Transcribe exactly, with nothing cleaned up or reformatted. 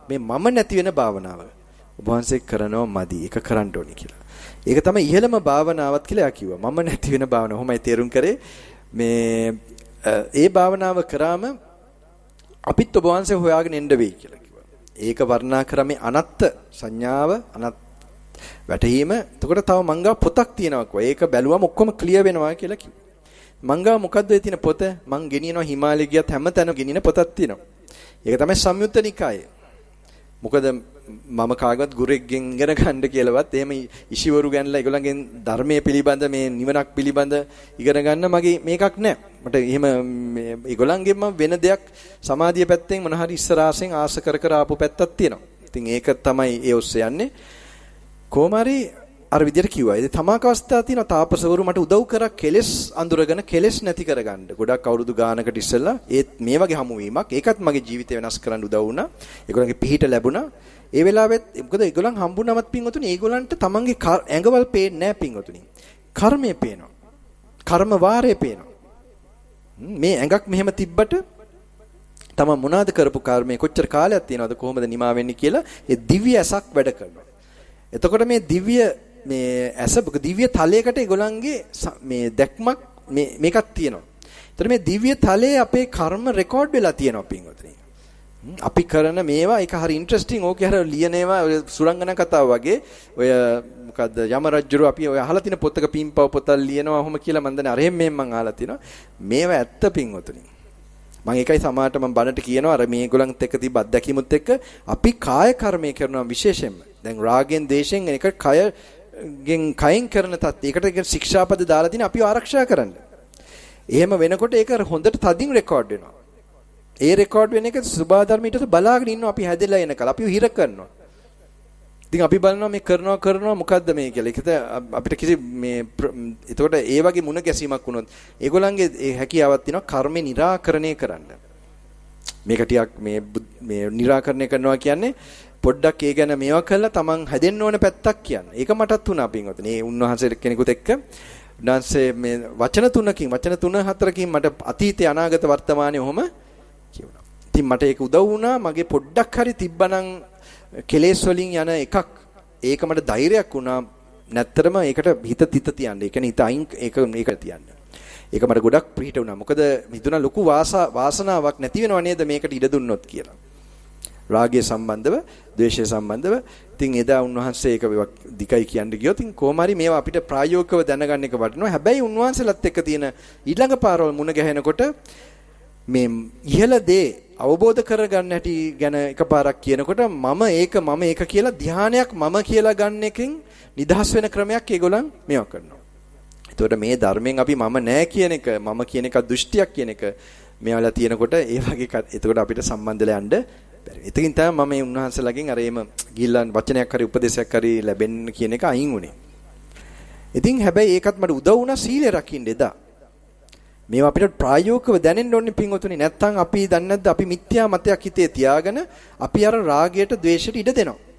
මේ මම නැති වෙන භාවනාව ඔබ වහන්සේ කරනවා මදි. ඒක කරන්න ඕනේ කියලා. ඒක තමයි ඉහළම භාවනාවත් කියලා යා කිව්වා. මම නැති වෙන භාවනාව. කොහොමයි තේරුම් කරේ මේ ඒ භාවනාව කරාම අපිත් ඔබ වහන්සේ හොයාගෙන එන්න වෙයි කියලා කිව්වා. ඒක වර්ණනා කරන්නේ අනත්ත් සංඥාව අනත් වැටහීම. එතකොට තව මංගා පොතක් තියෙනවා කිව්වා. ඒක බැලුවම ඔක්කොම ක්ලියර් වෙනවා කියලා කිව්වා. මංගා මොකද්ද ඒ තියෙන පොත? මං ගෙනියනවා හිමාලය ගියත් හැමතැනම ගෙනින පොතක් තියෙනවා. ඒක තමයි සංයුත්ත නිකාය. මොකද මම කාගවත් ගුරුෙක්ගෙන් ඉගෙන ගන්න කියලාවත් එහෙම ඉෂිවරු ගැනලා ඒගොල්ලන්ගෙන් ධර්මයේ පිළිබඳ මේ නිවනක් පිළිබඳ ඉගෙන ගන්න මගේ මේකක් නැහැ. මට එහෙම ඒගොල්ලන්ගෙන්ම වෙන දෙයක් සමාධිය පැත්තෙන් මොන හරි ඉස්සරහාසෙන් ආස කර කර ආපු පැත්තක් තියෙනවා. ඉතින් ඒක තමයි ඒ ඔස්සේ යන්නේ. කොහොමරි අර විදියට කිව්වා. ඒ තමාක අවස්ථා තියෙනවා තාපසවරු මට උදව් කරා කෙලස් අඳුරගෙන කෙලස් නැති කරගන්න. ගොඩක් අවුරුදු ගානකට ඉස්සෙල්ලා ඒත් මේ වගේ හමුවීමක් ඒකත් මගේ ජීවිතය වෙනස් කරන්න උදව් වුණා. ඒගොල්ලන්ගේ පිහිට ලැබුණා. ඒ වෙලාවෙත් මොකද ඒගොල්ලන් හම්බුනමත් පින්වතුනි ඒගොල්ලන්ට තමන්ගේ ඇඟවල් පේන්නේ නැහැ පින්වතුනි. කර්මය පේනවා. කර්ම වාරය පේනවා. මේ ඇඟක් මෙහෙම තිබ්බට තමන් මොනවාද කරපු කර්මය කොච්චර කාලයක් තියෙනවද කොහොමද නිමා වෙන්නේ කියලා ඒ දිව්‍ය ඇසක් වැඩ කරනවා. එතකොට මේ දිව්‍ය මේ ඇස දිව්‍ය තලයකට ඒගොල්ලන්ගේ මේ දැක්මක් මේ මේකක් තියෙනවා. ඒතර මේ දිව්‍ය තලයේ අපේ කර්ම රෙකෝඩ් වෙලා තියෙනවා පින්වතුනි. අපි කරන මේවා ඒක හරි ඉන්ටරෙස්ටිං. ඕකේ හර ලියන ඒවා ඔය සුරංගන කතාව වගේ ඔය මොකද්ද යම රජුරු අපි ඔය අහලා තියෙන පොතක පින්පව පොතක් ලියනවා ඔහොම කියලා මම දන්නේ අරෙන් මෙහෙම මම අහලා තිනවා. මේවා ඇත්ත පින්වතුනි. මම ඒකයි සමාහට මම බණට කියනවා අර මේගොල්ලන්ත් එක්ක තිබ්බ අත්දැකීමුත් එක්ක අපි කාය කර්මය කරනවා විශේෂයෙන්ම. දැන් රාගෙන් දේශෙන් එක කය ගෙන් කයින් කරන තත් ඒකට ශික්ෂාපද දාලා තියෙන අපිව ආරක්ෂා කරන්න. එහෙම වෙනකොට ඒක හොඳට තදින් රෙකෝඩ් වෙනවා. ඒ රෙකෝඩ් වෙන එක සුභාධර්මයට බලාගෙන ඉන්නවා අපි හැදෙලා එනකල් අපිව හිර කරනවා. ඉතින් අපි බලනවා මේ කරනවා කරනවා මොකද්ද මේ කියලා. ඒකද අපිට කිසි මේ එතකොට ඒ වගේ මුණ ගැසීමක් වුණොත් ඒගොල්ලන්ගේ ඒ හැකියාවක් තියෙනවා කර්මේ निराකරණය කරන්න. මේක ටිකක් මේ මේ निराකරණය කරනවා කියන්නේ පොඩ්ඩක් ඒ ගැන මේවා කළා තමන් හැදෙන්න ඕන පැත්තක් කියන්නේ. ඒක මටත් උනා පින්වතුනි. මේ උන්වහන්සේ කෙනෙකුත් එක්ක උන්වහන්සේ මේ වචන තුනකින් වචන තුන හතරකින් මට අතීතේ අනාගත වර්තමානයේ ඔහොම කියුණා. ඉතින් මට ඒක උදව් වුණා. මගේ පොඩ්ඩක් හරි තිබ්බනම් කෙලෙස් වලින් යන එකක් ඒක මට ධෛර්යයක් වුණා. නැත්තරම ඒකට හිත තිත තියන්න. ඒ කියන්නේ හිත අයින් ඒක මේක තියන්න. ඒක මට ගොඩක් ප්‍රීත වුණා. මොකද මිදුණා ලොකු වාසනාවක් නැති වෙනව නේද මේකට ඉඩ දුන්නොත් කියලා. රාගය සම්බන්ධව, ද්වේෂය සම්බන්ධව. ඉතින් එදා උන්වහන්සේ ඒක දිකයි කියන්න ගියොත් ඉතින් කොහොම හරි මේවා අපිට ප්‍රායෝගිකව දැනගන්න එක වටිනවා. හැබැයි උන්වහන්සේලත් එක්ක තියෙන ඊළඟ පාරවල් මුණ ගැහෙනකොට මේ ඉහළ දේ අවබෝධ කරගන්න හැටි ගැන එකපාරක් කියනකොට මම ඒක මම ඒක කියලා ධානයක් මම කියලා ගන්න එකෙන් නිදහස් වෙන ක්‍රමයක් ඒගොල්ලන් මේවා කරනවා. එතකොට මේ ධර්මයෙන් අපි මම නෑ කියන එක මම කියන එක දෘෂ්ටියක් කියන එක මේවලා තියෙනකොට ඒ වගේ එතකොට අපිට සම්බන්ධලා යන්න බැරි. එතකින් තමයි මම මේ උන්වහන්සේලාගෙන් අර එම ගිහිල්ලා වචනයක් හරි උපදේශයක් හරි ලැබෙන්න කියන එක අයින් වුණේ. ඉතින් හැබැයි ඒකත් මට උදව් වුණා සීලය රකින්න එදා. මේවා අපිට ප්‍රායෝගිකව දැනෙන්න ඕනේ පින්වතුනි. නැත්තම් අපි දන්නේ නැද්ද අපි මිත්‍යා මතයක් හිතේ තියාගෙන අපි අර රාගයට ද්වේෂයට ඉඩ දෙනවා.